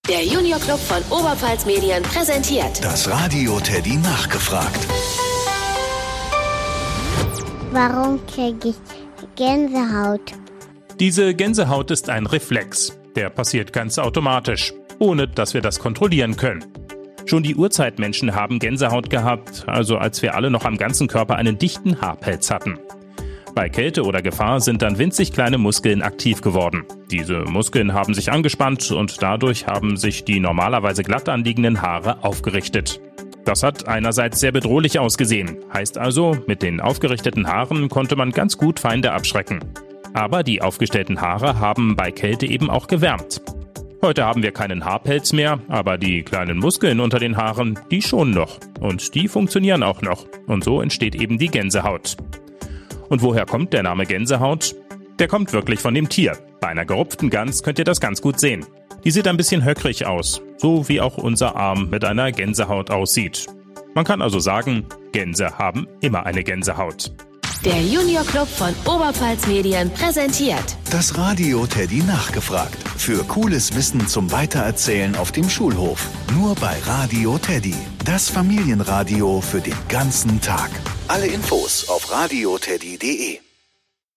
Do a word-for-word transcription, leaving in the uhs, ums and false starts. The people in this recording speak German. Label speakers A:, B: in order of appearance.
A: Der Junior Club von Oberpfalz Medien präsentiert
B: Das Radio Teddy nachgefragt.
C: Warum kriege ich Gänsehaut?
D: Diese Gänsehaut ist ein Reflex. Der passiert ganz automatisch, ohne dass wir das kontrollieren können. Schon die Urzeitmenschen haben Gänsehaut gehabt, also als wir alle noch am ganzen Körper einen dichten Haarpelz hatten. Bei Kälte oder Gefahr sind dann winzig kleine Muskeln aktiv geworden. Diese Muskeln haben sich angespannt und dadurch haben sich die normalerweise glatt anliegenden Haare aufgerichtet. Das hat einerseits sehr bedrohlich ausgesehen, heißt also, mit den aufgerichteten Haaren konnte man ganz gut Feinde abschrecken. Aber die aufgestellten Haare haben bei Kälte eben auch gewärmt. Heute haben wir keinen Haarpelz mehr, aber die kleinen Muskeln unter den Haaren, die schon noch. Und die funktionieren auch noch. Und so entsteht eben die Gänsehaut. Und woher kommt der Name Gänsehaut? Der kommt wirklich von dem Tier. Bei einer gerupften Gans könnt ihr das ganz gut sehen. Die sieht ein bisschen höckrig aus, so wie auch unser Arm mit einer Gänsehaut aussieht. Man kann also sagen, Gänse haben immer eine Gänsehaut.
A: Der Junior Club von Oberpfalz Medien präsentiert
B: Das Radio Teddy nachgefragt. Für cooles Wissen zum Weitererzählen auf dem Schulhof. Nur bei Radio Teddy. Das Familienradio für den ganzen Tag. Alle Infos auf radio teddy punkt de.